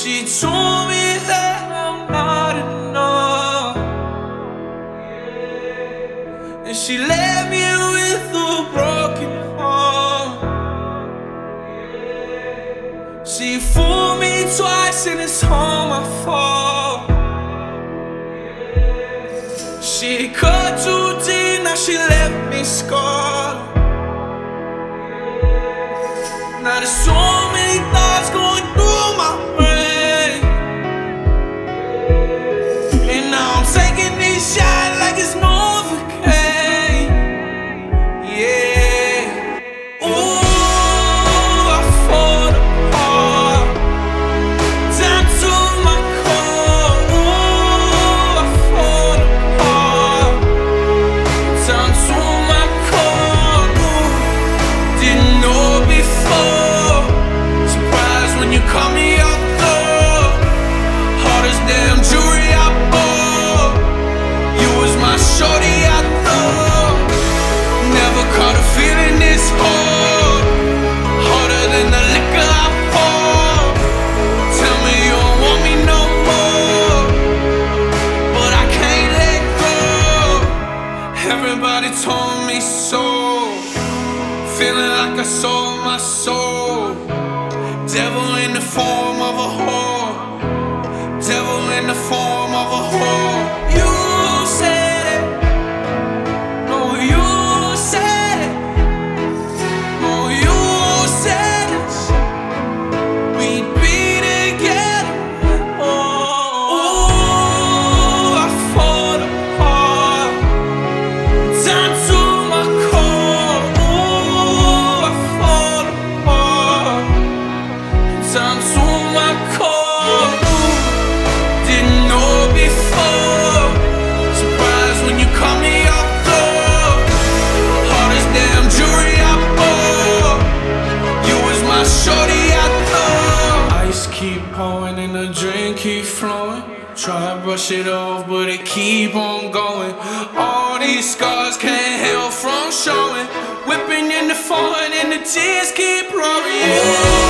She told me that I'm not enough, and she left me with a broken heart. She fooled me twice and it's all my fault. She cut too deep, now she left me scarred. Now there's so many thoughts going through my brain, and now I'm taking these shots like it's Novocaine. Yeah. Ooh, I fall apart, down to my core. Ooh, I fall apart, down to my core. Ooh, didn't know before. Surprised when you call me up though. Hardest damn jewelry I bought. You was my shorty I thought. Never caught a feeling this hard. Harder than the liquor I pour. Tell me you don't want me no more, but I can't let go. Everybody told me so. Feeling like I sold my soul. Devil in the form of a whore. Devil in the form of a whore. You said it. No, you said it. No, you said it. We'd be together. Oh, ooh, I fall apart, down to my core. Ooh, I fall apart, down to my core. Ooh, didn't know before. Surprised when you call me up though. Hardest damn jewelry I bought. You was my shorty I thought. Ice keep pouring and the drink keep flowing. Try to brush it off, but it keep on going. All these scars can't help from showing. Whipping in the foreign and the tears keep flowing. Yeah.